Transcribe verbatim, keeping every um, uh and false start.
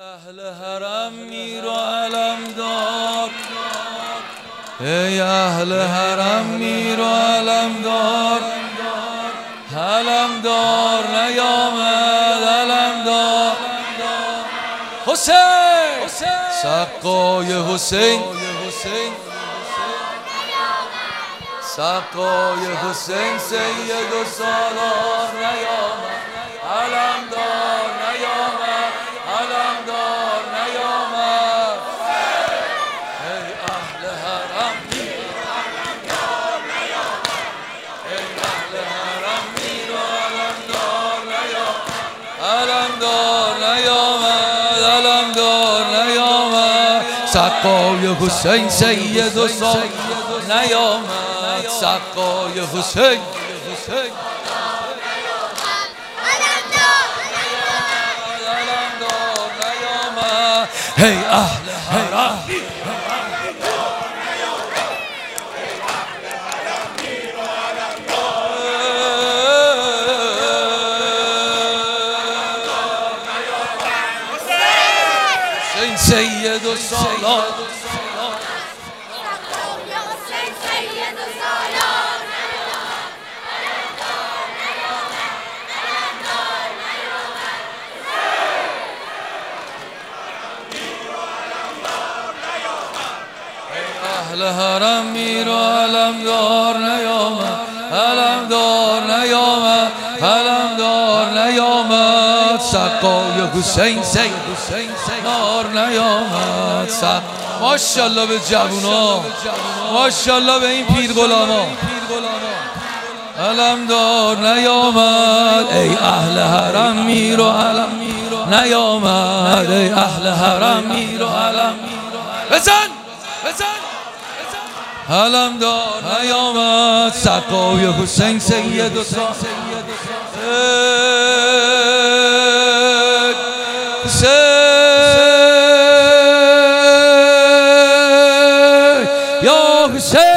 اهل حرم میر و علمدار، ای اهل حرم میر و علمدار، علمدار نیامد علمدار. حسین سقای حسین، سقای حسین سید و سالار نیامد علمدار، نیامد علمدار، نیامد. ای اهل حرم میر و علمدار نیامد، ای اهل حرم میر و علمدار نیامد، علمدار نیامد علمدار نیامد. سقای حسین سید و سالار نیامد، سقای حسین ای اهل حرم حسین سید و سالار، اهل حرم میر و علمدار نیامد، علمدار نیامد، علمدار نیامد. سقای حسین سید نار نیامد. ماشاءالله به جوونا، ماشاءالله به این پیر غلاما. علمدار نیامد، ای اهل حرم میر و علم نیامد، ای اهل حرم میر و علم. بزن بزن علمدار نیامد. سقای حسین سید و سالار، حسین یا حسین.